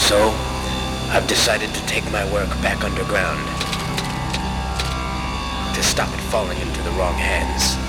So, I've decided to take my work back underground to stop it falling into the wrong hands.